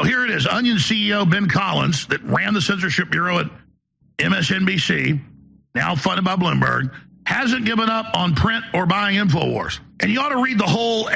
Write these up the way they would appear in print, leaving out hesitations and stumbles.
here it is. Onion CEO Ben Collins, that ran the censorship bureau at MSNBC, now funded by Bloomberg, hasn't given up on print or buying InfoWars. And you ought to read the whole,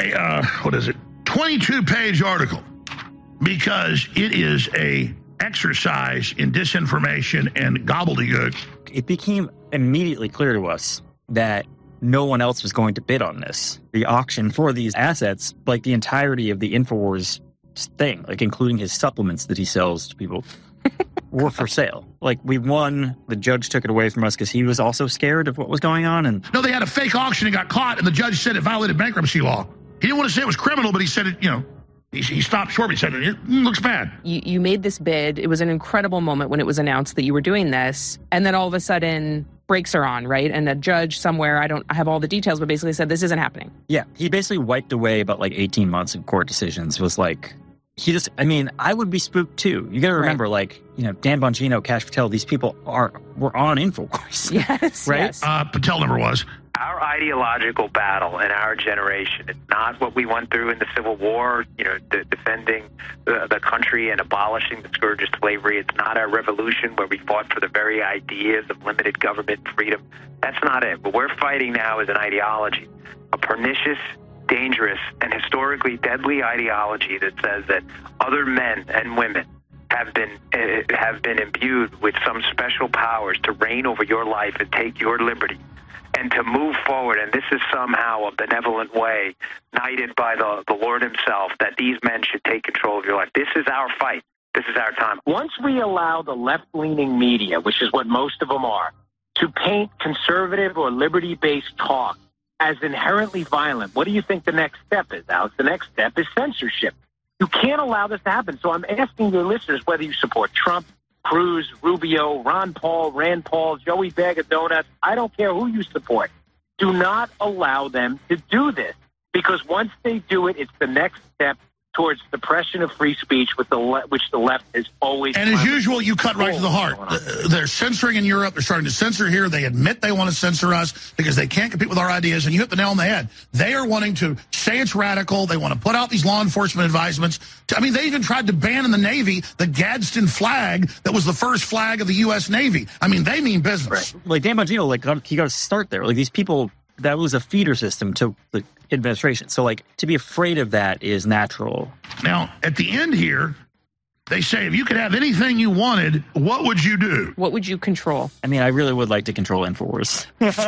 22-page article, because it is a exercise in disinformation and gobbledygook. It became immediately clear to us that no one else was going to bid on this. The auction for these assets, like the entirety of the InfoWars thing, like including his supplements that he sells to people, were for sale. Like, we won. The judge took it away from us because he was also scared of what was going on. And no, they had a fake auction and got caught, and the judge said it violated bankruptcy law. He didn't want to say it was criminal, but he said it, he stopped short. He said, it looks bad. You made this bid. It was an incredible moment when it was announced that you were doing this. And then all of a sudden, brakes are on, right? And a judge somewhere, I have all the details, but basically said, this isn't happening. Yeah. He basically wiped away about 18 months of court decisions. Was like, I would be spooked too. You got to remember, Dan Bongino, Kash Patel, these people were on InfoWars. Yes. Right? Yes. Patel never was. Our ideological battle in our generation is not what we went through in the Civil War, defending the country and abolishing the scourge of slavery. It's not our revolution where we fought for the very ideas of limited government freedom. That's not it. What we're fighting now is an ideology, a pernicious, dangerous, and historically deadly ideology that says that other men and women have been imbued with some special powers to reign over your life and take your liberty and to move forward. And this is somehow a benevolent way, knighted by the Lord himself, that these men should take control of your life. This is our fight. This is our time. Once we allow the left-leaning media, which is what most of them are, to paint conservative or liberty-based talk as inherently violent, what do you think the next step is, Alex? The next step is censorship. You can't allow this to happen. So I'm asking your listeners whether you support Trump, Cruz, Rubio, Ron Paul, Rand Paul, Joey Bag of Donuts. I don't care who you support. Do not allow them to do this, because once they do it, it's the next step towards suppression of free speech, which the left has always. And as usual, you cut right to the heart. They're censoring in Europe. They're starting to censor here. They admit they want to censor us because they can't compete with our ideas. And you hit the nail on the head. They are wanting to say it's radical. They want to put out these law enforcement advisements. They even tried to ban in the Navy the Gadsden flag that was the first flag of the U.S. Navy. They mean business. Right. Like Dan Bongino, he got to start there. Like, these people, that was a feeder system to the administration. So, to be afraid of that is natural. Now, at the end here, they say, if you could have anything you wanted, what would you do? What would you control? I really would like to control InfoWars.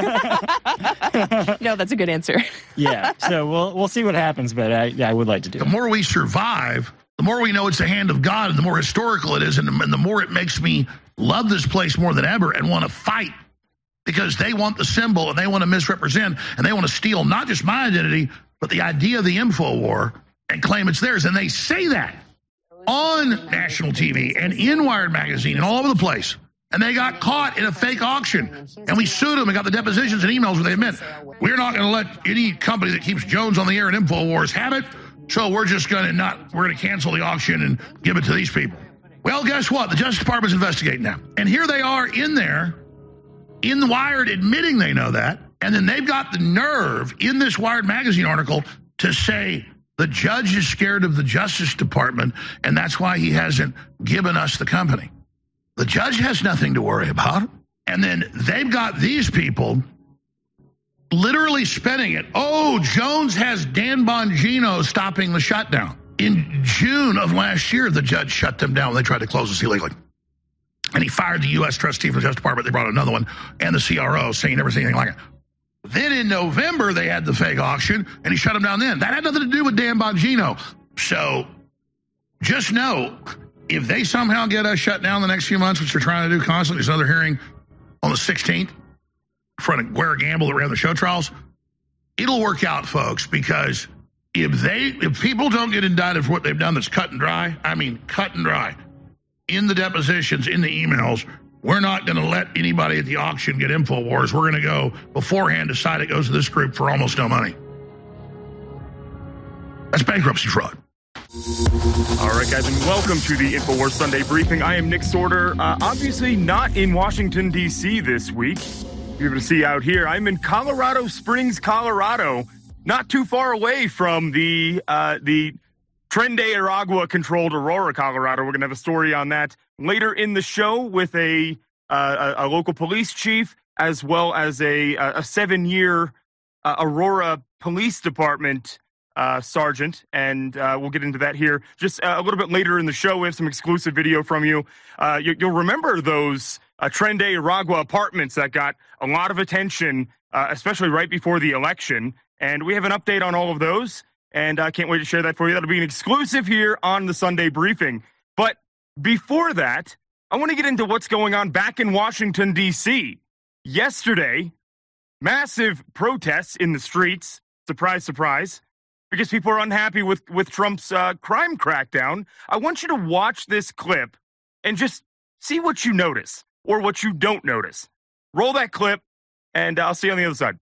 No, that's a good answer. Yeah. So we'll see what happens, but I would like to do it. The more we survive, the more we know it's the hand of God, and the more historical it is, and the more it makes me love this place more than ever and want to fight. Because they want the symbol, and they want to misrepresent, and they want to steal not just my identity, but the idea of the InfoWar and claim it's theirs. And they say that on national TV and in Wired Magazine and all over the place. And they got caught in a fake auction. And we sued them and got the depositions and emails where they admit, we're not going to let any company that keeps Jones on the air and InfoWars have it. So we're just going to cancel the auction and give it to these people. Well, guess what? The Justice Department's investigating now. And here they are in there, in the Wired, admitting they know that, and then they've got the nerve in this Wired Magazine article to say the judge is scared of the Justice Department, and that's why he hasn't given us the company. The judge has nothing to worry about. And then they've got these people literally spinning it. Oh, Jones has Dan Bongino stopping the shutdown. In June of last year, the judge shut them down when they tried to close us illegally. And he fired the U.S. trustee for the Justice Department. They brought another one, and the CRO, saying he never seen anything like it. Then in November, they had the fake auction, and he shut them down then. That had nothing to do with Dan Bongino. So just know, if they somehow get us shut down the next few months, which they're trying to do constantly, there's another hearing on the 16th in front of Guerra Gamble that ran the show trials, it'll work out, folks, because if people don't get indicted for what they've done that's cut and dry, cut and dry, in the depositions, in the emails, we're not going to let anybody at the auction get InfoWars. We're going to go beforehand, decide it goes to this group for almost no money. That's bankruptcy fraud. All right, guys, and welcome to the InfoWars Sunday Briefing. I am Nick Sorter, obviously not in Washington, D.C. this week. You're able to see out here, I'm in Colorado Springs, Colorado, not too far away from the Tren de Aragua-controlled Aurora, Colorado. We're going to have a story on that later in the show with a local police chief, as well as a 7-year Aurora Police Department sergeant, and we'll get into that here just a little bit later in the show. We have some exclusive video from you. You'll remember those Tren de Aragua apartments that got a lot of attention, especially right before the election, and we have an update on all of those, and I can't wait to share that for you. That'll be an exclusive here on the Sunday Briefing. But before that, I want to get into what's going on back in Washington, D.C. Yesterday, massive protests in the streets. Surprise, surprise. Because people are unhappy with Trump's crime crackdown. I want you to watch this clip and just see what you notice or what you don't notice. Roll that clip, and I'll see you on the other side.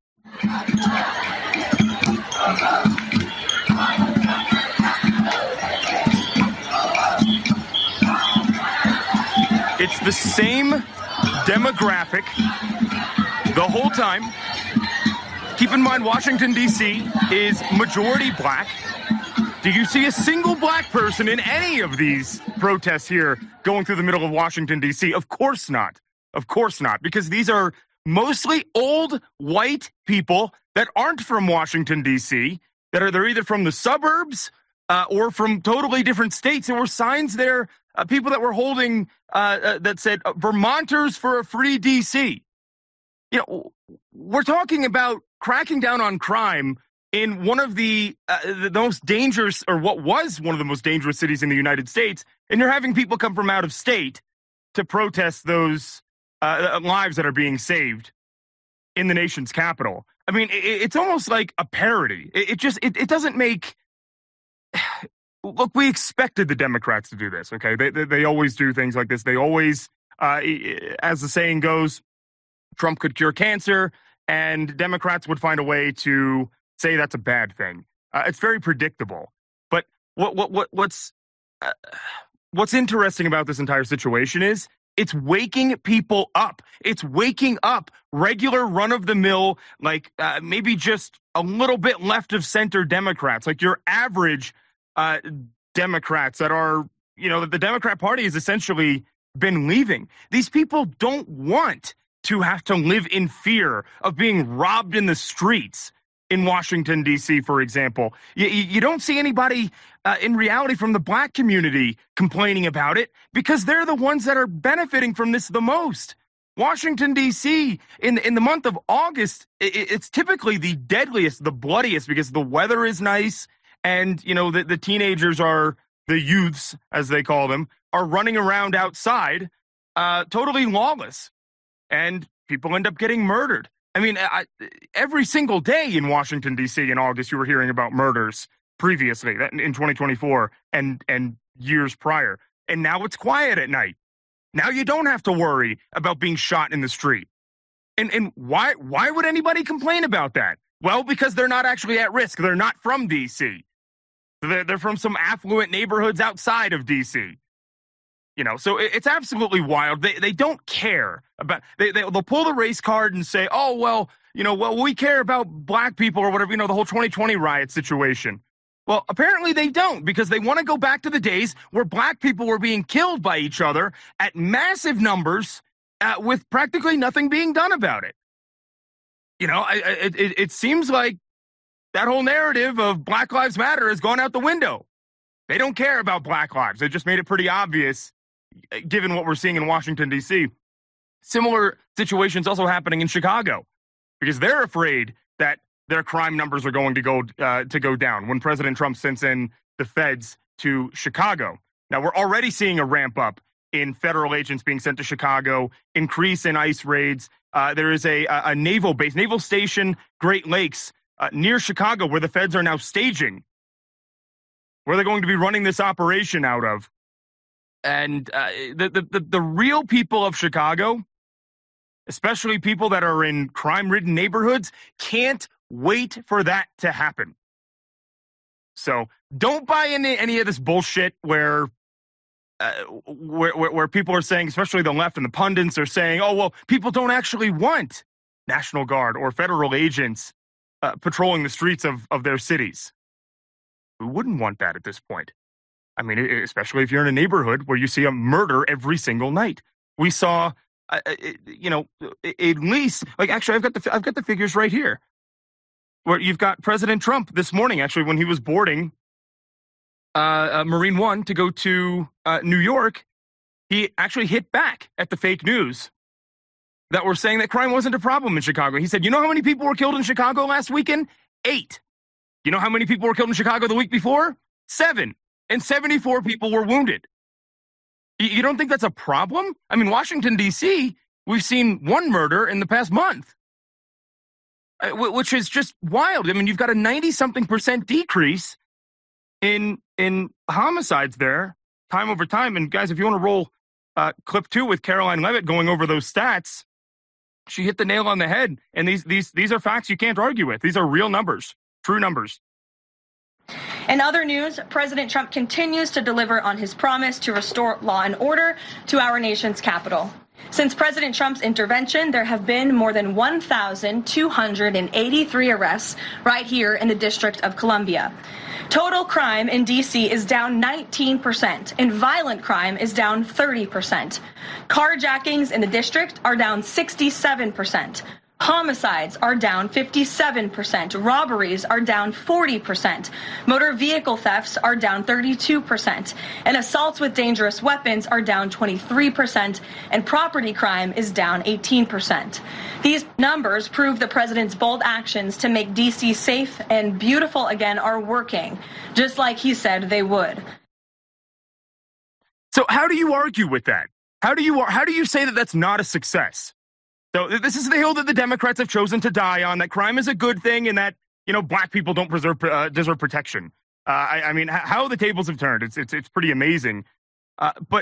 It's the same demographic the whole time. Keep in mind, Washington, D.C. is majority black. Do you see a single black person in any of these protests here going through the middle of Washington, D.C.? Of course not. Of course not, because these are mostly old white people that aren't from Washington, D.C., they're either from the suburbs or from totally different states. There were signs there, people that were holding that said Vermonters for a free D.C. You know, we're talking about cracking down on crime in one of the most dangerous, or what was one of the most dangerous cities in the United States, and you're having people come from out of state to protest those lives that are being saved in the nation's capital. I mean, it's almost like a parody. It doesn't make... Look, we expected the Democrats to do this, okay? They always do things like this. They always, as the saying goes, Trump could cure cancer, and Democrats would find a way to say that's a bad thing. It's very predictable. But what's interesting about this entire situation is it's waking people up. It's waking up regular run-of-the-mill, like maybe just a little bit left-of-center Democrats, like your average Democrats that are, you know, the Democrat Party has essentially been leaving. These people don't want to have to live in fear of being robbed in the streets in Washington, D.C., for example. You don't see anybody in reality from the black community complaining about it because they're the ones that are benefiting from this the most. Washington, D.C., in the month of August, it's typically the deadliest, the bloodiest, because the weather is nice and, you know, the teenagers are, the youths, as they call them, are running around outside totally lawless. And people end up getting murdered. I mean, every single day in Washington, D.C. in August, you were hearing about murders previously in 2024 and years prior. And now it's quiet at night. Now you don't have to worry about being shot in the street. And why would anybody complain about that? Well, because they're not actually at risk. They're not from D.C. They're from some affluent neighborhoods outside of D.C. You know, so it's absolutely wild. They don't care about, they'll pull the race card and say, oh, well, you know, well, we care about black people or whatever, you know, the whole 2020 riot situation. Well, apparently they don't, because they want to go back to the days where black people were being killed by each other at massive numbers with practically nothing being done about it. You know, it seems like that whole narrative of Black Lives Matter has gone out the window. They don't care about black lives. They just made it pretty obvious, given what we're seeing in Washington, D.C. Similar situations also happening in Chicago, because they're afraid that their crime numbers are going to go down when President Trump sends in the feds to Chicago. Now, we're already seeing a ramp up in federal agents being sent to Chicago, increase in ICE raids. There is a naval base, Naval Station, Great Lakes, near Chicago, where the feds are now staging, where they're going to be running this operation out of. And the real people of Chicago, especially people that are in crime-ridden neighborhoods, can't wait for that to happen. So don't buy into any of this bullshit where people are saying, especially the left and the pundits are saying, oh, well, people don't actually want National Guard or federal agents patrolling the streets of their cities. Who wouldn't want that at this point? I mean, especially if you're in a neighborhood where you see a murder every single night. We saw, at least, like, actually, I've got the figures right here. Where you've got President Trump this morning, actually, when he was boarding Marine One to go to New York, he actually hit back at the fake news that were saying that crime wasn't a problem in Chicago. He said, you know how many people were killed in Chicago last weekend? 8. You know how many people were killed in Chicago the week before? 7. And 74 people were wounded. You don't think that's a problem? I mean, Washington, D.C., we've seen 1 murder in the past month, which is just wild. I mean, you've got a 90-something% decrease in homicides there, time over time. And guys, if you want to roll clip 2 with Caroline Levitt going over those stats, she hit the nail on the head. And these are facts you can't argue with. These are real numbers, true numbers. In other news, President Trump continues to deliver on his promise to restore law and order to our nation's capital. Since President Trump's intervention, there have been more than 1,283 arrests right here in the District of Columbia. Total crime in D.C. is down 19%, and violent crime is down 30%. Carjackings in the district are down 67%. Homicides are down 57%. Robberies are down 40%. Motor vehicle thefts are down 32%. And assaults with dangerous weapons are down 23%. And property crime is down 18%. These numbers prove the president's bold actions to make D.C. safe and beautiful again are working, just like he said they would. So how do you argue with that? How do you say that that's not a success? So this is the hill that the Democrats have chosen to die on, that crime is a good thing and that, black people don't deserve protection. I mean, how the tables have turned, it's pretty amazing. But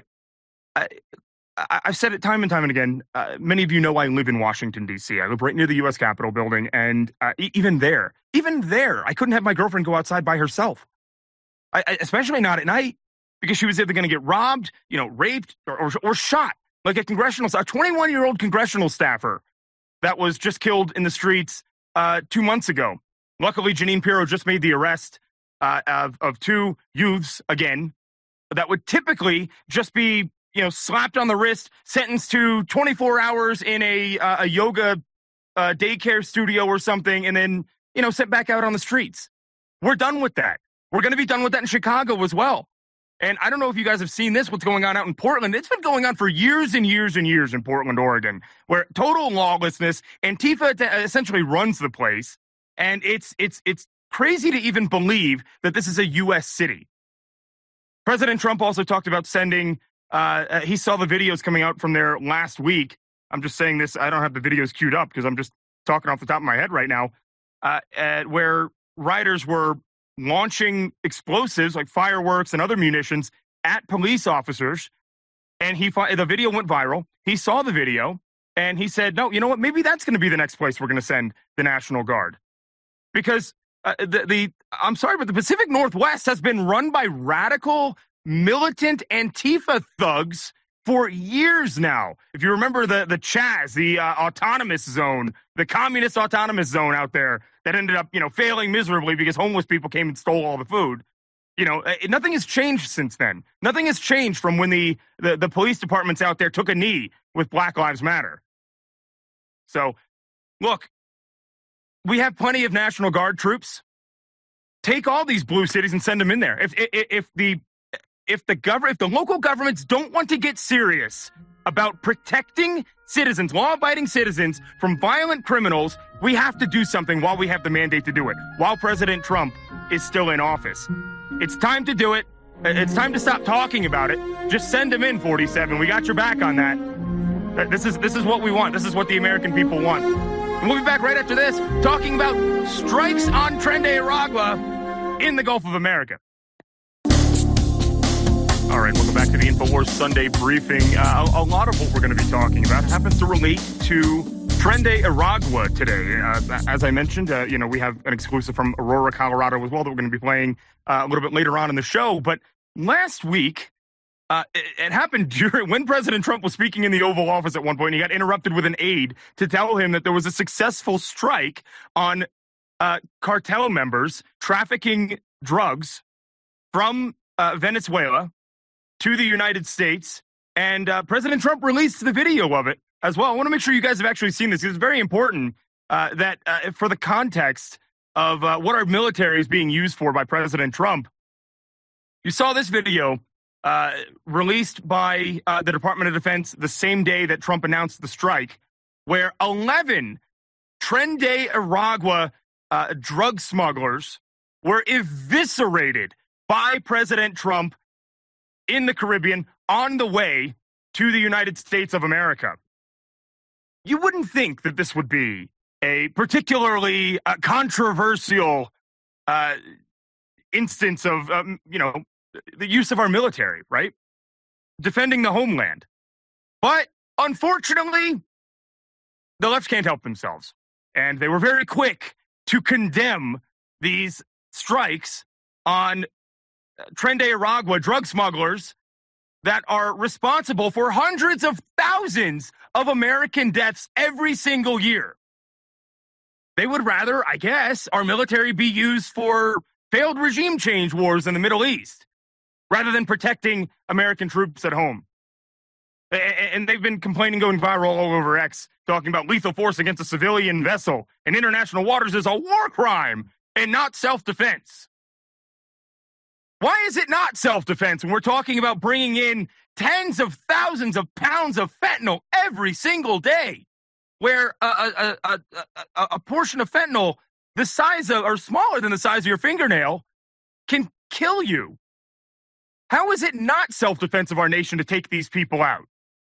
I've said it time and time and again. Many of you know I live in Washington, D.C. I live right near the U.S. Capitol building. And even there, I couldn't have my girlfriend go outside by herself, especially not at night, because she was either going to get robbed, raped or shot. Like a 21-year-old congressional staffer that was just killed in the streets 2 months ago. Luckily, Jeanine Pirro just made the arrest of 2 youths again that would typically just be, slapped on the wrist, sentenced to 24 hours in a yoga daycare studio or something, and then, sent back out on the streets. We're done with that. We're going to be done with that in Chicago as well. And I don't know if you guys have seen this, what's going on out in Portland. It's been going on for years and years and years in Portland, Oregon, where total lawlessness, Antifa essentially runs the place. And it's crazy to even believe that this is a U.S. city. President Trump also talked about sending, he saw the videos coming out from there last week. I'm just saying this, I don't have the videos queued up because I'm just talking off the top of my head right now, where rioters were launching explosives like fireworks and other munitions at police officers. And the video went viral. He saw the video and he said, no, you know what? Maybe that's going to be the next place we're going to send the National Guard. Because I'm sorry, but the Pacific Northwest has been run by radical, militant Antifa thugs for years now. If you remember the Chaz, the autonomous zone, the communist autonomous zone out there that ended up, failing miserably because homeless people came and stole all the food. Nothing has changed since then. Nothing has changed from when the police departments out there took a knee with Black Lives Matter. So, look, we have plenty of National Guard troops. Take all these blue cities and send them in there. If the local governments don't want to get serious about protecting citizens, law-abiding citizens, from violent criminals, we have to do something while we have the mandate to do it, while President Trump is still in office. It's time to do it. It's time to stop talking about it. Just send them in, 47. We got your back on that. This is what we want. This is what the American people want. And we'll be back right after this, talking about strikes on Tren de Aragua in the Gulf of America. All right, welcome back to the InfoWars Sunday briefing. A lot of what we're going to be talking about happens to relate to Tren de Aragua today. As I mentioned, we have an exclusive from Aurora, Colorado as well that we're going to be playing a little bit later on in the show. But last week, it happened when President Trump was speaking in the Oval Office at one point. He got interrupted with an aide to tell him that there was a successful strike on cartel members trafficking drugs from Venezuela to the United States, and President Trump released the video of it as well. I want to make sure you guys have actually seen this. It's very important that for the context of what our military is being used for by President Trump. You saw this video released by the Department of Defense the same day that Trump announced the strike, where 11 Tren de Aragua drug smugglers were eviscerated by President Trump in the Caribbean on the way to the United States of America. You wouldn't think that this would be a particularly controversial instance of, the use of our military, right? Defending the homeland. But unfortunately, the left can't help themselves. And they were very quick to condemn these strikes on Tren de Aragua drug smugglers that are responsible for hundreds of thousands of American deaths every single year. They would rather, I guess, our military be used for failed regime change wars in the Middle East rather than protecting American troops at home. And they've been complaining, going viral all over X, talking about lethal force against a civilian vessel in international waters is a war crime and not self-defense. Why is it not self-defense when we're talking about bringing in tens of thousands of pounds of fentanyl every single day, where a portion of fentanyl the size of, or smaller than the size of your fingernail, can kill you? How is it not self-defense of our nation to take these people out?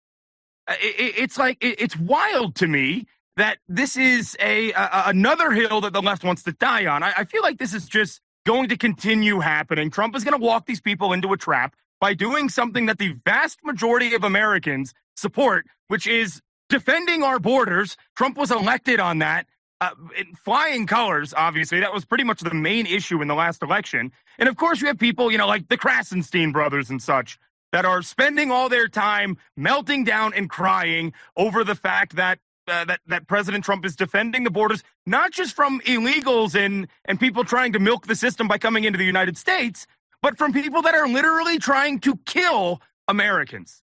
It's wild to me that this is another hill that the left wants to die on. I feel like this is just going to continue happening. Trump is going to walk these people into a trap by doing something that the vast majority of Americans support, which is defending our borders. Trump was elected on that. In flying colors, obviously. That was pretty much the main issue in the last election. And of course, you have people, like the Krasenstein brothers and such, that are spending all their time melting down and crying over the fact that that President Trump is defending the borders, not just from illegals and people trying to milk the system by coming into the United States, but from people that are literally trying to kill Americans.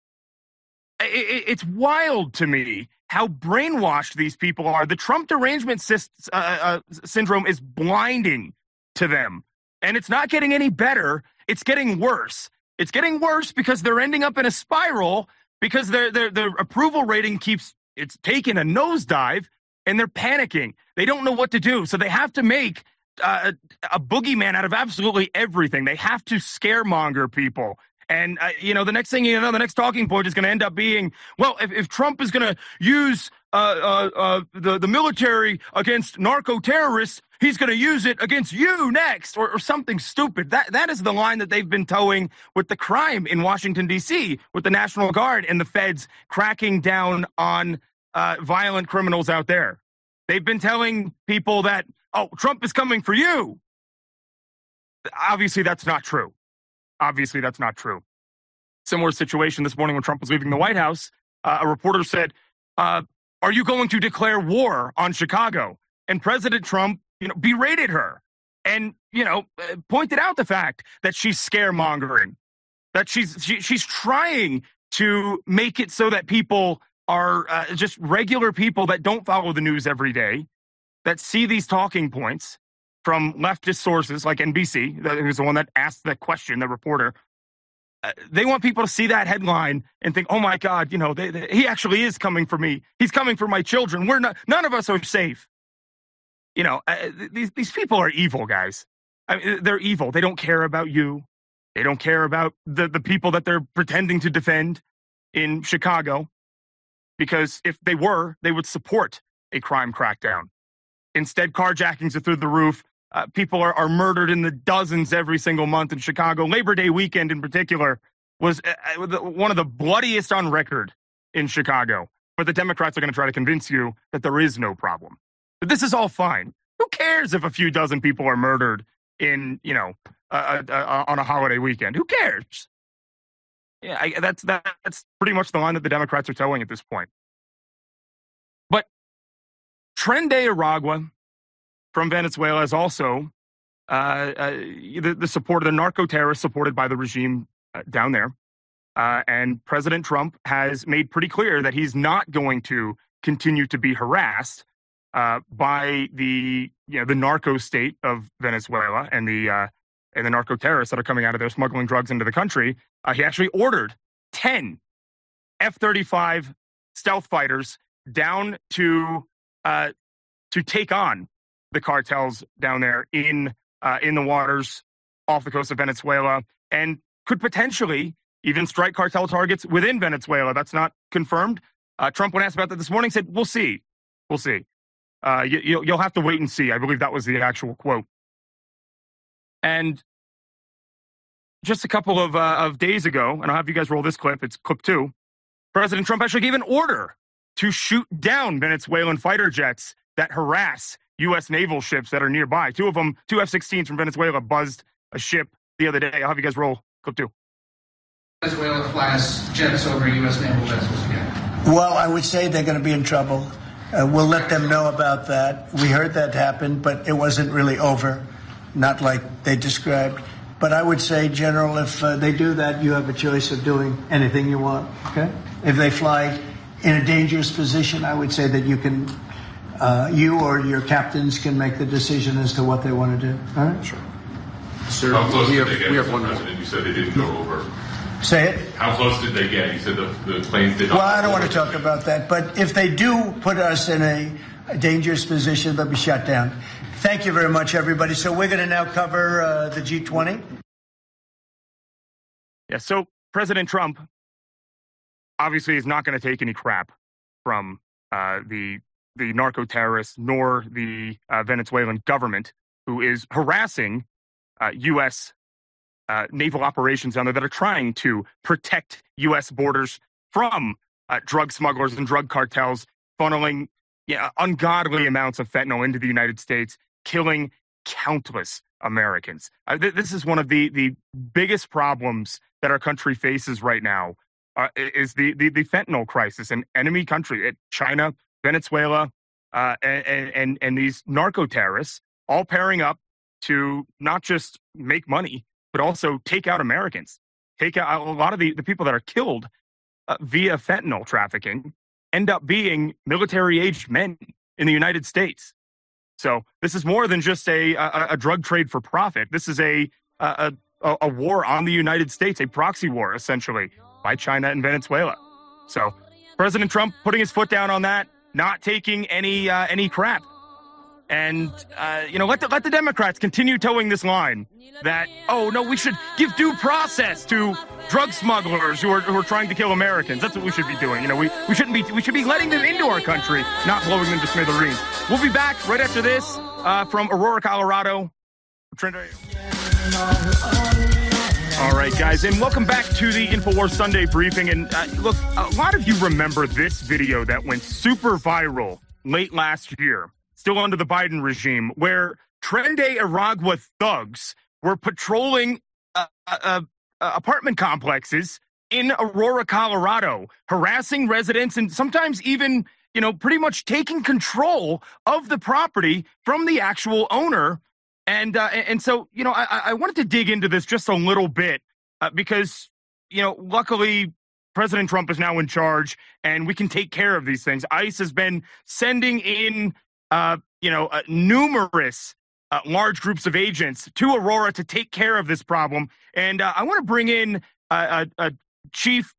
It's wild to me how brainwashed these people are. The Trump derangement syndrome is blinding to them. And it's not getting any better. It's getting worse. It's getting worse because they're ending up in a spiral because their approval rating it's taking a nosedive, and they're panicking. They don't know what to do. So they have to make a boogeyman out of absolutely everything. They have to scaremonger people. And, the next thing you know, the next talking point is going to end up being, well, if Trump is going to use the military against narco-terrorists, he's going to use it against you next, or something stupid. That is the line that they've been towing with the crime in Washington, D.C., with the National Guard and the feds cracking down on violent criminals out there. They've been telling people that, Trump is coming for you. Obviously, that's not true. Obviously, that's not true. Similar situation this morning when Trump was leaving the White House. A reporter said, are you going to declare war on Chicago? And President Trump, berated her and, pointed out the fact that she's scaremongering, that she's trying to make it so that people are just regular people that don't follow the news every day, that see these talking points from leftist sources like NBC, who's the one that asked that question, the reporter. They want people to see that headline and think, oh my God, he actually is coming for me. He's coming for my children. None of us are safe. These people are evil, guys. They're evil. They don't care about you. They don't care about the people that they're pretending to defend in Chicago, because if they were, they would support a crime crackdown. Instead, carjackings are through the roof. People are murdered in the dozens every single month in Chicago. Labor Day weekend in particular was one of the bloodiest on record in Chicago. But the Democrats are going to try to convince you that there is no problem. But this is all fine. Who cares if a few dozen people are murdered in, on a holiday weekend? Who cares? Yeah, that's pretty much the line that the Democrats are towing at this point. But Tren de Aragua from Venezuela is also the support of the narco-terrorists supported by the regime down there. And President Trump has made pretty clear that he's not going to continue to be harassed by the narco state of Venezuela and the narco-terrorists that are coming out of there smuggling drugs into the country. He actually ordered 10 F-35 stealth fighters down to take on the cartels down there in the waters off the coast of Venezuela, and could potentially even strike cartel targets within Venezuela. That's not confirmed. Trump, when asked about that this morning, said, "We'll see. We'll see. You'll have to wait and see." I believe that was the actual quote. And just a couple of days ago, and I'll have you guys roll this clip. It's clip 2. President Trump actually gave an order to shoot down Venezuelan fighter jets that harass U.S. naval ships that are nearby. 2 of them, 2 F-16s from Venezuela, buzzed a ship the other day. I'll have you guys roll clip 2. Venezuela flies jets over U.S. naval vessels again. Well, I would say they're going to be in trouble. We'll let them know about that. We heard that happen, but it wasn't really over, not like they described. But I would say, General, if they do that, you have a choice of doing anything you want, okay? If they fly in a dangerous position, I would say that you can, you or your captains can make the decision as to what they want to do, all right? Sure. Sir, how close did they get, Mr. President? You said they didn't go over. Say it? How close did they get? You said the planes did not. Well, I don't want to talk about that, but if they do put us in a dangerous position, they'll be shot down. Thank you very much, everybody. So we're going to now cover the G20. Yeah, so President Trump obviously is not going to take any crap from the narco-terrorists nor the Venezuelan government, who is harassing U.S. Naval operations down there that are trying to protect U.S. borders from drug smugglers and drug cartels funneling ungodly amounts of fentanyl into the United States, killing countless Americans. This is one of the biggest problems that our country faces right now, is the fentanyl crisis. An enemy country, China, Venezuela, and these narco-terrorists all pairing up to not just make money, but also take out Americans. Take out a lot of the people that are killed via fentanyl trafficking end up being military-aged men in the United States. So this is more than just a drug trade for profit. This is a war on the United States, a proxy war, essentially, by China and Venezuela. So President Trump putting his foot down on that, not taking any crap. And, let the Democrats continue towing this line that, oh, no, we should give due process to drug smugglers who are trying to kill Americans. That's what we should be doing. We should be letting them into our country, not blowing them to smithereens. We'll be back right after this from Aurora, Colorado. All right, guys, and welcome back to the InfoWars Sunday briefing. And look, a lot of you remember this video that went super viral late last year, still under the Biden regime, where Trende Aragua thugs were patrolling apartment complexes in Aurora, Colorado, harassing residents and sometimes even, pretty much taking control of the property from the actual owner. And so, I wanted to dig into this just a little bit because, luckily, President Trump is now in charge and we can take care of these things. ICE has been sending in numerous large groups of agents to Aurora to take care of this problem. And I want to bring in Chief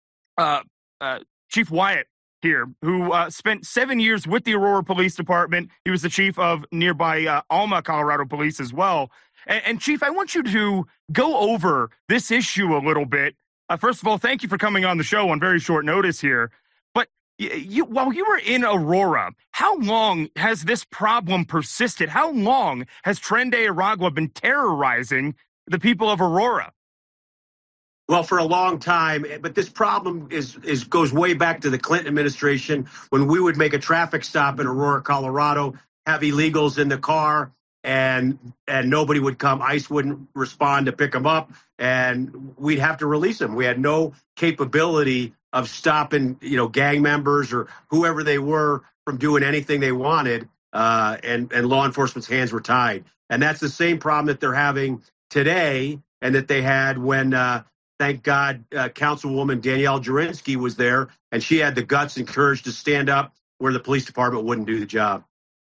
Wyatt here, who spent 7 years with the Aurora Police Department. He was the chief of nearby Alma, Colorado Police as well. And Chief, I want you to go over this issue a little bit. First of all, thank you for coming on the show on very short notice here. While you were in Aurora, how long has this problem persisted? How long has Trende Aragua been terrorizing the people of Aurora? Well, for a long time, but this problem goes way back to the Clinton administration when we would make a traffic stop in Aurora, Colorado, have illegals in the car, and nobody would come. ICE wouldn't respond to pick them up, and we'd have to release them. We had no capability of stopping, gang members or whoever they were from doing anything they wanted. and law enforcement's hands were tied. And that's the same problem that they're having today and that they had when, thank God, Councilwoman Danielle Jurinsky was there, and she had the guts and courage to stand up where the police department wouldn't do the job.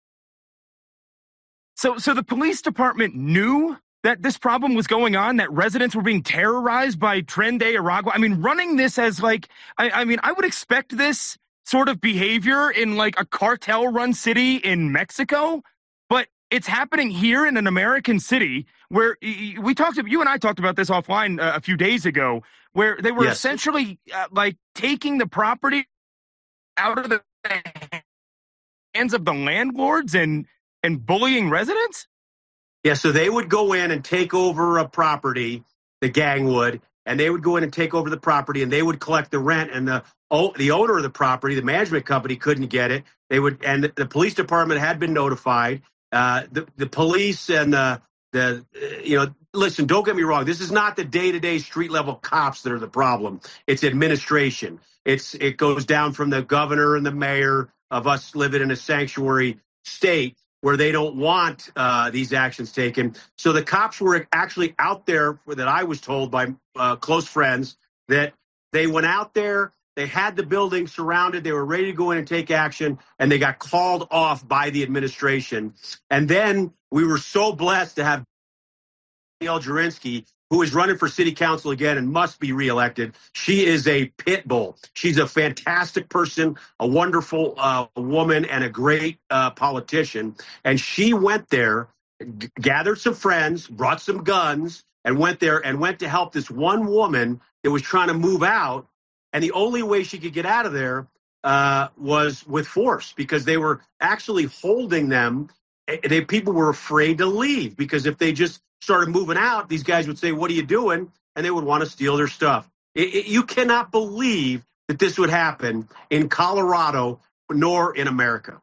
So the police department knew that this problem was going on, that residents were being terrorized by Tren de Aragua. I mean, running this as like, I mean, I would expect this sort of behavior in like a cartel-run city in Mexico, but it's happening here in an American city where you and I talked about this offline a few days ago, where they were essentially like taking the property out of the hands of the landlords and bullying residents? Yeah, so they would go in and take over a property, the gang would, and they would go in and take over the property, and they would collect the rent, and the owner of the property, the management company, couldn't get it. They would, and the police department had been notified. The police and listen, don't get me wrong. This is not the day-to-day street-level cops that are the problem. It's administration. It goes down from the governor and the mayor of us living in a sanctuary state where they don't want these actions taken. So the cops were actually out there, that I was told by close friends, that they went out there, they had the building surrounded, they were ready to go in and take action, and they got called off by the administration. And then we were so blessed to have Danielle Jurinsky, who is running for city council again and must be reelected. She is a pit bull. She's a fantastic person, a wonderful woman, and a great politician. And she went there, gathered some friends, brought some guns, and went there and went to help this one woman that was trying to move out. And the only way she could get out of there was with force, because they were actually holding them. People were afraid to leave, because if they just started moving out, these guys would say, "What are you doing?" And they would want to steal their stuff. You cannot believe that this would happen in Colorado, nor in America.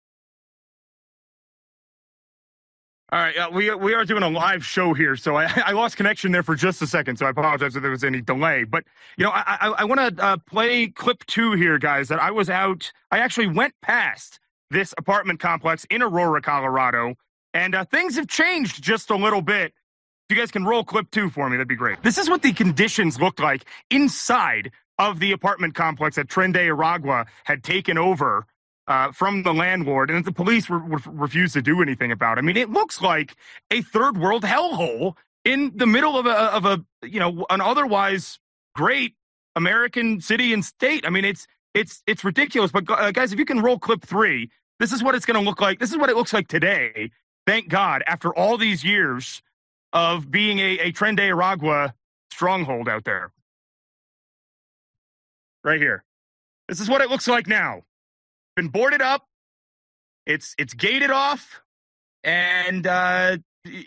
All right, we are doing a live show here, so I lost connection there for just a second, so I apologize if there was any delay. But, I want to play clip 2 here, guys, that I was out. I actually went past this apartment complex in Aurora, Colorado, and things have changed just a little bit. If you guys can roll clip 2 for me, that'd be great. This is what the conditions looked like inside of the apartment complex that Tren de Aragua had taken over from the landlord, and the police refused to do anything about it. I mean, it looks like a third world hellhole in the middle of an otherwise great American city and state. I mean, it's ridiculous. But guys, if you can roll clip 3, this is what it's going to look like. This is what it looks like today. Thank God, after all these years of being a Tren de Aragua stronghold out there. Right here. This is what it looks like now. Been boarded up. It's gated off, and the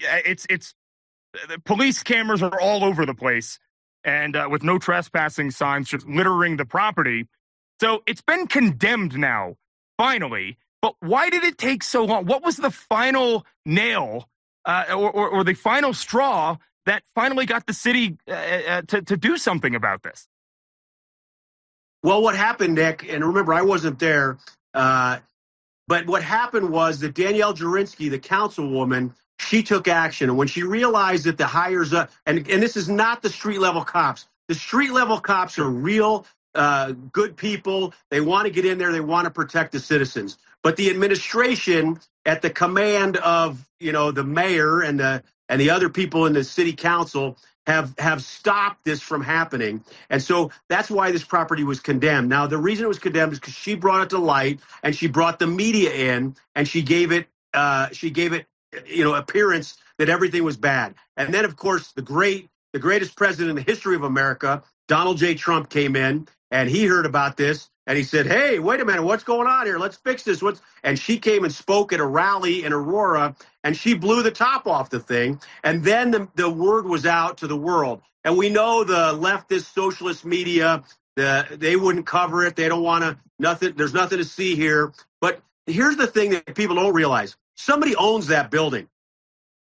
police cameras are all over the place, and with no trespassing signs just littering the property. So it's been condemned now, finally. But why did it take so long? What was the final nail or the final straw that finally got the city to do something about this? Well, what happened, Nick, and remember, I wasn't there, but what happened was that Danielle Jurinsky, the councilwoman, she took action. And when she realized that the hires up, and this is not the street-level cops. The street-level cops are real good people. They want to get in there. They want to protect the citizens. But the administration, at the command of, the mayor and the other people in the city council, have stopped this from happening. And so that's why this property was condemned. Now, the reason it was condemned is because she brought it to light, and she brought the media in, and she gave it appearance that everything was bad. And then, of course, the greatest president in the history of America, Donald J. Trump, came in, and he heard about this, and he said, "Hey, wait a minute, what's going on here? Let's fix this." And she came and spoke at a rally in Aurora, and she blew the top off the thing. And then the word was out to the world. And we know the leftist socialist media, they wouldn't cover it. They don't want to, nothing. There's nothing to see here. But here's the thing that people don't realize. Somebody owns that building.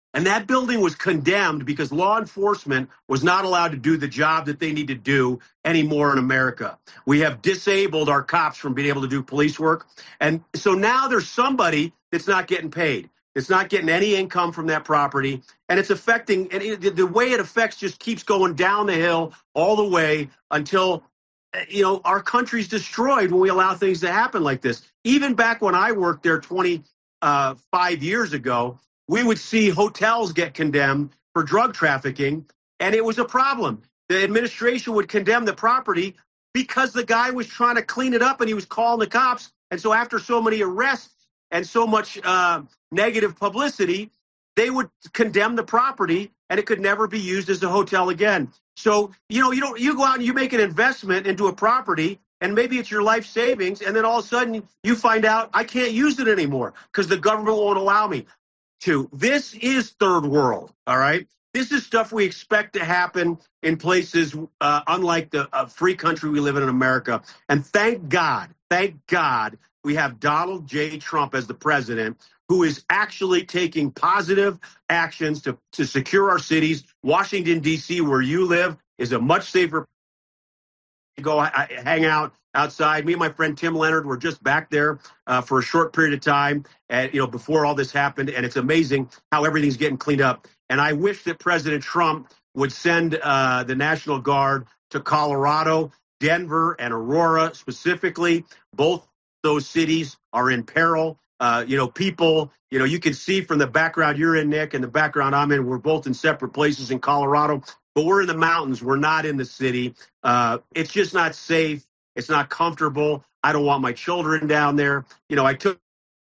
And that building was condemned because law enforcement was not allowed to do the job that they need to do anymore in America. We have disabled our cops from being able to do police work. And so now there's somebody that's not getting paid. It's not getting any income from that property. And it's affecting, and the way it affects just keeps going down the hill all the way until, our country's destroyed when we allow things to happen like this. Even back when I worked there 25 years ago, we would see hotels get condemned for drug trafficking, and it was a problem. The administration would condemn the property because the guy was trying to clean it up and he was calling the cops. And so after so many arrests and so much negative publicity, they would condemn the property and it could never be used as a hotel again. So, you go out and you make an investment into a property and maybe it's your life savings. And then all of a sudden you find out I can't use it anymore because the government won't allow me to. This is third world. All right. This is stuff we expect to happen in places unlike the free country we live in America. And thank God, we have Donald J. Trump as the president, who is actually taking positive actions to secure our cities. Washington, D.C., where you live, is a much safer to go hang out outside. Me and my friend Tim Leonard were just back there for a short period of time, and before all this happened. And it's amazing how everything's getting cleaned up. And I wish that President Trump would send the National Guard to Colorado, Denver, and Aurora specifically. Both those cities are in peril. People, you can see from the background you're in, Nick, and the background I'm in, we're both in separate places in Colorado, but we're in the mountains. We're not in the city. It's just not safe. It's not comfortable. I don't want my children down there. I took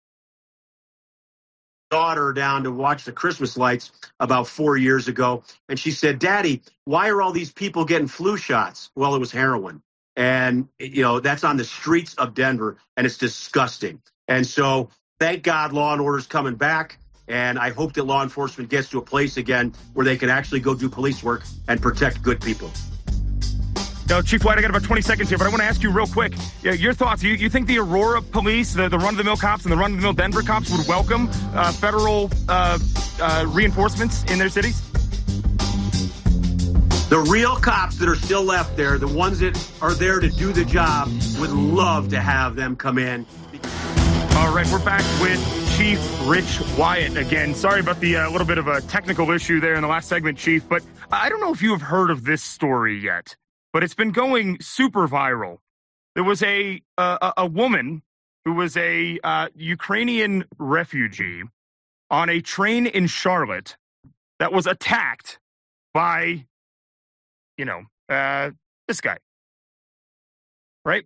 my daughter down to watch the Christmas lights about 4 years ago, and she said, "Daddy, why are all these people getting flu shots?" Well, it was heroin. And, that's on the streets of Denver, and it's disgusting. And so thank God law and order is coming back. And I hope that law enforcement gets to a place again where they can actually go do police work and protect good people. Now, Chief White, I got about 20 seconds here, but I want to ask you real quick, your thoughts. You think the Aurora police, the run-of-the-mill cops and the run-of-the-mill Denver cops would welcome federal reinforcements in their cities? The real cops that are still left there, the ones that are there to do the job, would love to have them come in. All right, we're back with Chief Rich Wyatt again. Sorry about the little bit of a technical issue there in the last segment, Chief, but I don't know if you have heard of this story yet, but it's been going super viral. There was a woman who was a Ukrainian refugee on a train in Charlotte that was attacked by this guy, right?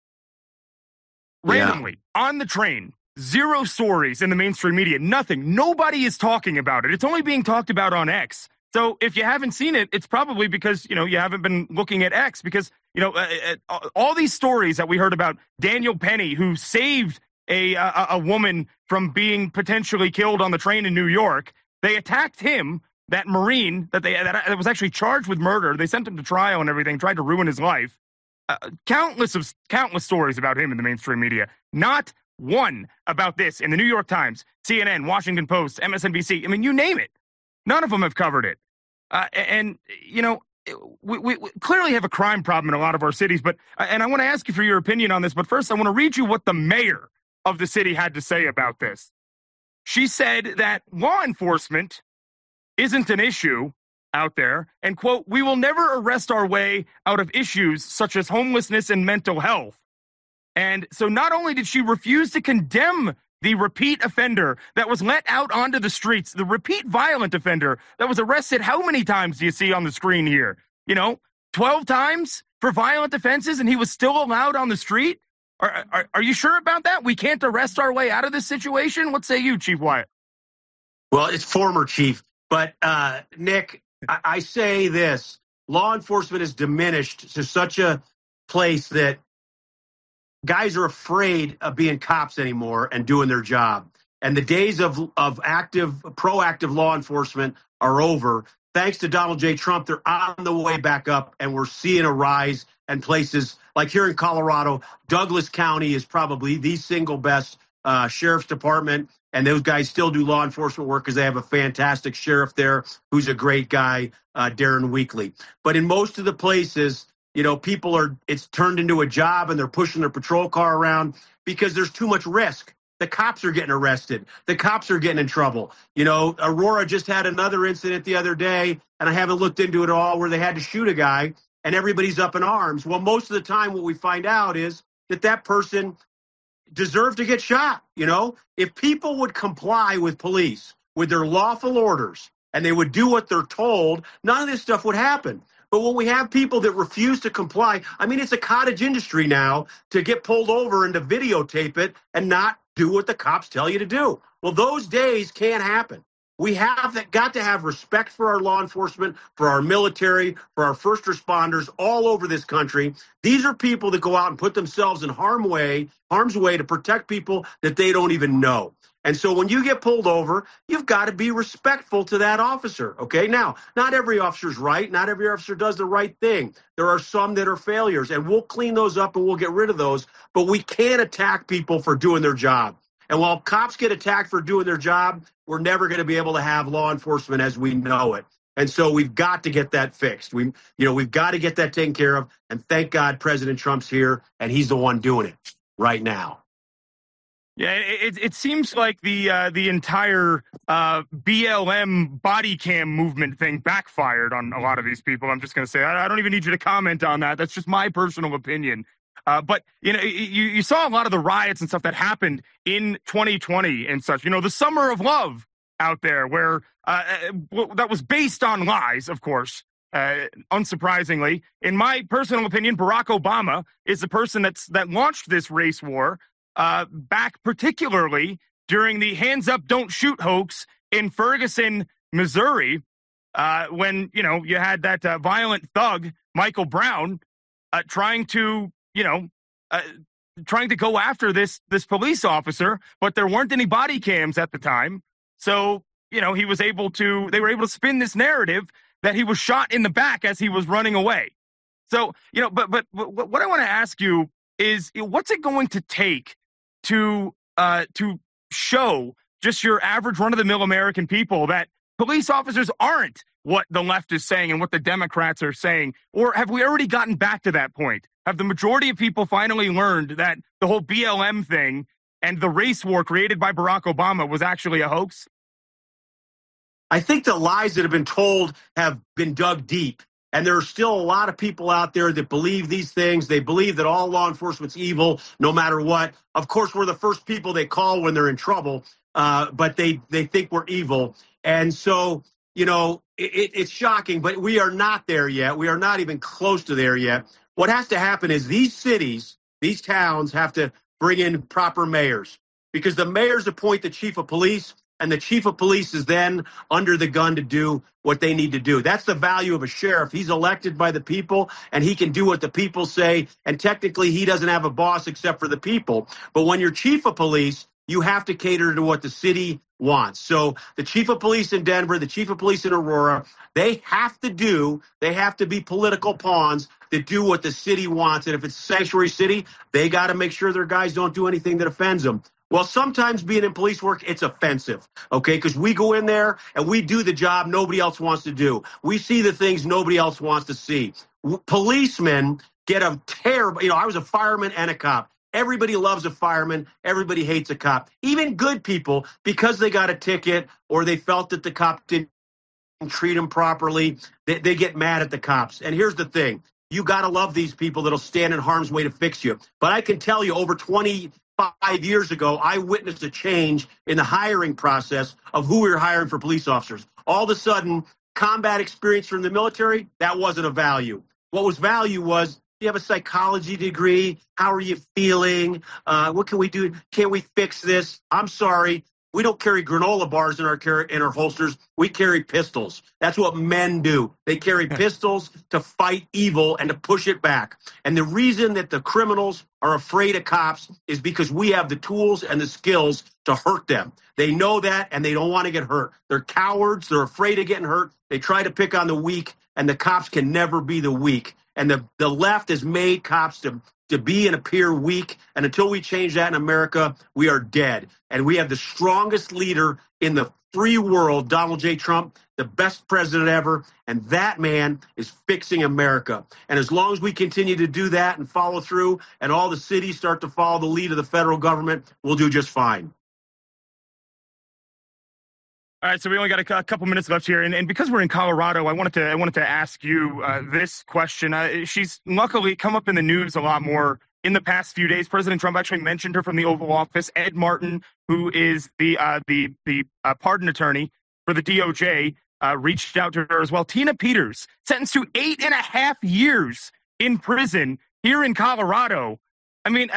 Randomly on the train, zero stories in the mainstream media, nothing. Nobody is talking about it. It's only being talked about on X. So if you haven't seen it, it's probably because, you haven't been looking at X because, all these stories that we heard about Daniel Penny, who saved a woman from being potentially killed on the train in New York. They attacked him. That Marine that was actually charged with murder. They sent him to trial and everything, tried to ruin his life. Countless stories about him in the mainstream media. Not one about this in the New York Times, CNN, Washington Post, MSNBC. I mean, you name it. None of them have covered it. We clearly have a crime problem in a lot of our cities. And I want to ask you for your opinion on this. But first, I want to read you what the mayor of the city had to say about this. She said that law enforcement isn't an issue out there, and quote, "We will never arrest our way out of issues such as homelessness and mental health." And so not only did she refuse to condemn the repeat offender that was let out onto the streets, the repeat violent offender that was arrested, how many times do you see on the screen here? 12 times for violent offenses, and he was still allowed on the street? Are you sure about that? We can't arrest our way out of this situation? What say you, Chief Wyatt? Well, it's former chief. But, Nick, I say this. Law enforcement is diminished to such a place that guys are afraid of being cops anymore and doing their job. And the days of proactive law enforcement are over. Thanks to Donald J. Trump, they're on the way back up, and we're seeing a rise in places like here in Colorado. Douglas County is probably the single best Sheriff's Department, and those guys still do law enforcement work because they have a fantastic sheriff there who's a great guy, Darren Weekly. But in most of the places, it's turned into a job and they're pushing their patrol car around because there's too much risk. The cops are getting arrested. The cops are getting in trouble. Aurora just had another incident the other day, and I haven't looked into it at all, where they had to shoot a guy and everybody's up in arms. Well, most of the time what we find out is that person deserved to get shot. If people would comply with police, with their lawful orders, and they would do what they're told, none of this stuff would happen. But when we have people that refuse to comply, it's a cottage industry now to get pulled over and to videotape it and not do what the cops tell you to do. Well, those days can't happen. We have got to have respect for our law enforcement, for our military, for our first responders all over this country. These are people that go out and put themselves in harm's way to protect people that they don't even know. And so when you get pulled over, you've got to be respectful to that officer. Okay. Now, not every officer's right. Not every officer does the right thing. There are some that are failures, and we'll clean those up and we'll get rid of those. But we can't attack people for doing their job. And while cops get attacked for doing their job, we're never going to be able to have law enforcement as we know it. And so we've got to get that fixed. We've got to get that taken care of. And thank God President Trump's here, and he's the one doing it right now. Yeah, it seems like the entire BLM body cam movement thing backfired on a lot of these people. I'm just going to say, I don't even need you to comment on that. That's just my personal opinion. But, you saw a lot of the riots and stuff that happened in 2020 and such. The summer of love out there where that was based on lies, of course. Unsurprisingly, in my personal opinion, Barack Obama is the person that launched this race war. Back particularly during the hands up, don't shoot hoax in Ferguson, Missouri, when, you had that violent thug, Michael Brown, trying to go after this police officer, but there weren't any body cams at the time. So, they were able to spin this narrative that he was shot in the back as he was running away. So, but what I want to ask you is, what's it going to take to show just your average run-of-the-mill American people that police officers aren't what the left is saying and what the Democrats are saying? Or have we already gotten back to that point? Have the majority of people finally learned that the whole BLM thing and the race war created by Barack Obama was actually a hoax? I think the lies that have been told have been dug deep. And there are still a lot of people out there that believe these things. They believe that all law enforcement's evil, no matter what. Of course, we're the first people they call when they're in trouble, but they think we're evil. And so, it's shocking, but we are not there yet. We are not even close to there yet. What has to happen is these cities, these towns have to bring in proper mayors, because the mayors appoint the chief of police. And the chief of police is then under the gun to do what they need to do. That's the value of a sheriff. He's elected by the people, and he can do what the people say. And technically, he doesn't have a boss except for the people. But when you're chief of police, you have to cater to what the city wants. So the chief of police in Denver, the chief of police in Aurora, they have to be political pawns that do what the city wants. And if it's a sanctuary city, they got to make sure their guys don't do anything that offends them. Well, sometimes being in police work, it's offensive, okay? Because we go in there and we do the job nobody else wants to do. We see the things nobody else wants to see. Policemen get a terrible, I was a fireman and a cop. Everybody loves a fireman. Everybody hates a cop. Even good people, because they got a ticket or they felt that the cop didn't treat them properly, they get mad at the cops. And here's the thing. You got to love these people that'll stand in harm's way to fix you. But I can tell you, over 25 years ago, I witnessed a change in the hiring process of who we were hiring for police officers. All of a sudden, combat experience from the military, that wasn't a value. What was value was, do you have a psychology degree? How are you feeling? What can we do? Can we fix this? I'm sorry. We don't carry granola bars in our holsters. We carry pistols. That's what men do. They carry pistols to fight evil and to push it back. And the reason that the criminals are afraid of cops is because we have the tools and the skills to hurt them. They know that, and they don't want to get hurt. They're cowards. They're afraid of getting hurt. They try to pick on the weak, and the cops can never be the weak. And the left has made cops to be and appear weak. And until we change that in America, we are dead. And we have the strongest leader in the free world, Donald J. Trump, the best president ever. And that man is fixing America. And as long as we continue to do that and follow through, and all the cities start to follow the lead of the federal government, we'll do just fine. All right, so we only got a couple minutes left here, and because we're in Colorado, I wanted to ask you this question. She's luckily come up in the news a lot more in the past few days. President Trump actually mentioned her from the Oval Office. Ed Martin, who is the pardon attorney for the DOJ, reached out to her as well. Tina Peters, sentenced to 8.5 years in prison here in Colorado. I mean,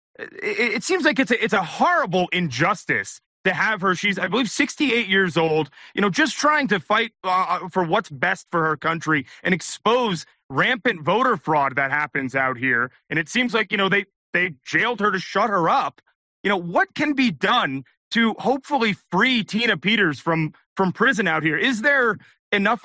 it seems like it's a horrible injustice to have her. She's, I believe, 68 years old, just trying to fight for what's best for her country and expose rampant voter fraud that happens out here. And it seems like, they jailed her to shut her up. What can be done to hopefully free Tina Peters from prison out here? Is there enough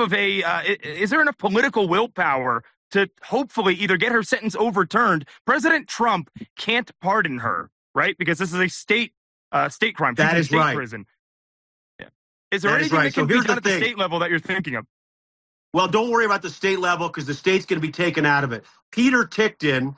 political willpower to hopefully either get her sentence overturned? President Trump can't pardon her, right? Because this is a state crime. That is right. Prison. Yeah. Is there anything that can be done at the state level that you're thinking of? Well, don't worry about the state level because the state's going to be taken out of it. Peter Tickton,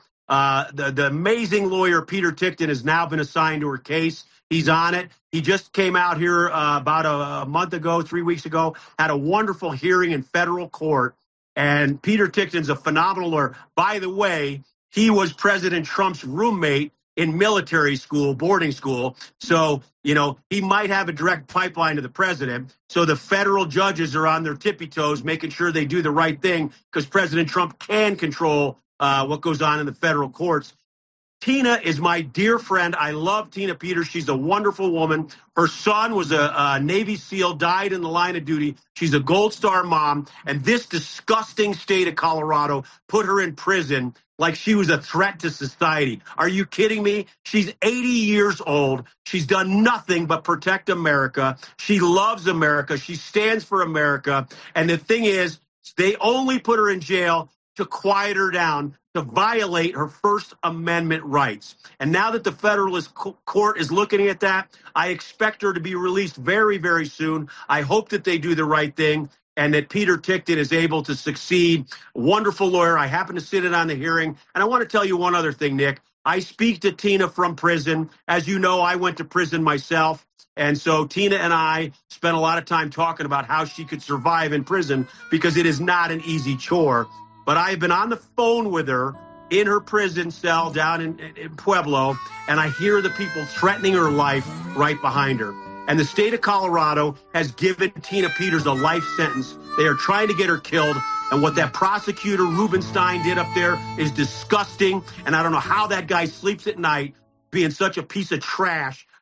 the amazing lawyer Peter Tickton, has now been assigned to her case. He's on it. He just came out here about a month ago, 3 weeks ago, had a wonderful hearing in federal court. And Peter Tickton's a phenomenal lawyer. By the way, he was President Trump's roommate in military school, boarding school. So, he might have a direct pipeline to the president. So the federal judges are on their tippy toes, making sure they do the right thing because President Trump can control what goes on in the federal courts. Tina is my dear friend. I love Tina Peters. She's a wonderful woman. Her son was a Navy SEAL, died in the line of duty. She's a Gold Star mom. And this disgusting state of Colorado put her in prison like she was a threat to society. Are you kidding me? She's 80 years old. She's done nothing but protect America. She loves America. She stands for America. And the thing is, they only put her in jail to quiet her down, to violate her First Amendment rights. And now that the Federalist Court is looking at that, I expect her to be released very, very soon. I hope that they do the right thing and that Peter Tickton is able to succeed. Wonderful lawyer. I happen to sit in on the hearing. And I want to tell you one other thing, Nick. I speak to Tina from prison. As you know, I went to prison myself. And so Tina and I spent a lot of time talking about how she could survive in prison because it is not an easy chore. But I have been on the phone with her in her prison cell down in Pueblo, and I hear the people threatening her life right behind her. And the state of Colorado has given Tina Peters a life sentence. They are trying to get her killed. And what that prosecutor Rubenstein did up there is disgusting. And I don't know how that guy sleeps at night being such a piece of trash